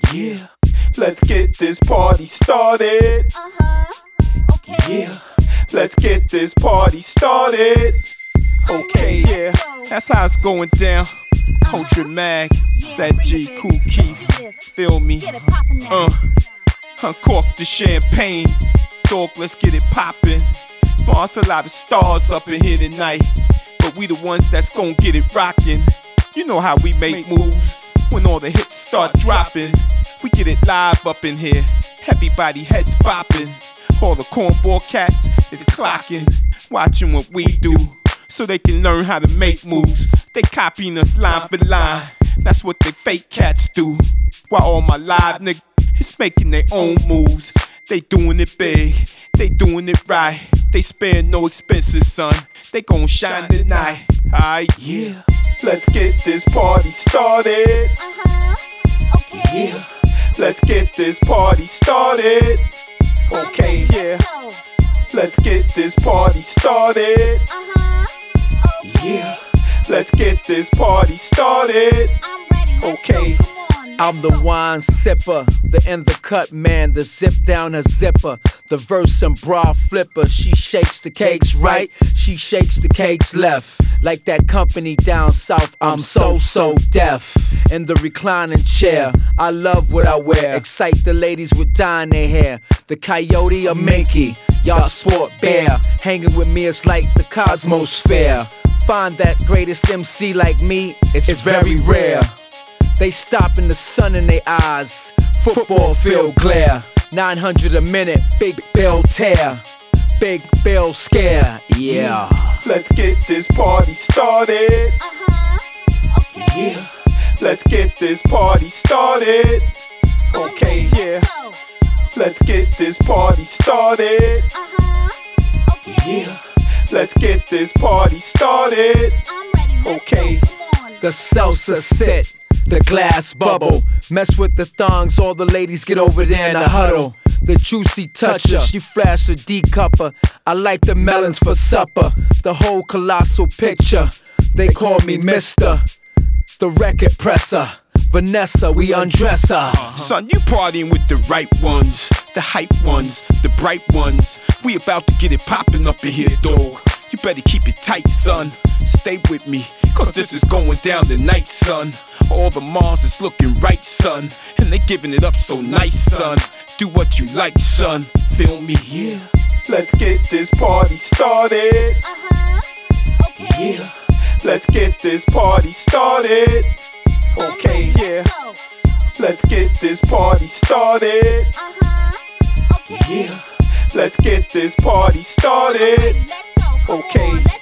Yeah, let's get this party started. Okay. Yeah, let's get this party started. Okay, yeah, that's how it's going down. Culture Mag, Sat G, Kool Keith, feel me? Uncork the champagne, dog, let's get it poppin'. There's a lot of stars up in here tonight, but we the ones that's gon' get it rockin'. You know how we make moves when all the hits start dropping. We get it live up in here, everybody heads bopping. All the cornball cats is clocking, watching what we do, so they can learn how to make moves. They copying us line for line, that's what they fake cats do. While all my live niggas is making their own moves. They doing it big, they doing it right. They spare no expenses, son, they gon' shine tonight. Aight, yeah, let's get this party started. Okay. Yeah, let's get this party started. Okay, yeah, let's get this party started. Yeah, let's get this party started. Okay. I'm the wine sipper, the in the cut man, the zip down her zipper, the verse and bra flipper. She shakes the cakes right, she shakes the cakes left. Like that company down south, I'm so deaf. In the reclining chair, I love what I wear. Excite the ladies with dyeing their hair. The coyote or Minky, y'all sport bear. Hanging with me is like the cosmos fair. Find that greatest MC like me, it's very rare. They stop in the sun in their eyes, football field glare. 900 a minute, big bill tear, big bill scare, yeah. Let's get this party started. Okay. Yeah, let's get this party started. Okay, yeah, let's get this party started. Okay. Yeah, let's get this party started. Okay. The salsa sit, the glass bubble. Mess with the thongs, all the ladies get over there in the huddle. The juicy toucher, she flash a D-cupper. I like the melons for supper. The whole colossal picture, they call me Mister. The record presser, Vanessa, we undress her. Son, you partying with the right ones, the hype ones, the bright ones. We about to get it poppin' up in here, dog. You better keep it tight, son. Stay with me, cause this is going down tonight, son. All the Mars is looking right, son, and they giving it up so nice, son. Do what you like, son, feel me? Yeah, let's get this party started. Okay. Yeah, let's get this party started. Okay, yeah, let's get this party started. Okay. Yeah, let's get this party started. Let's go. Okay.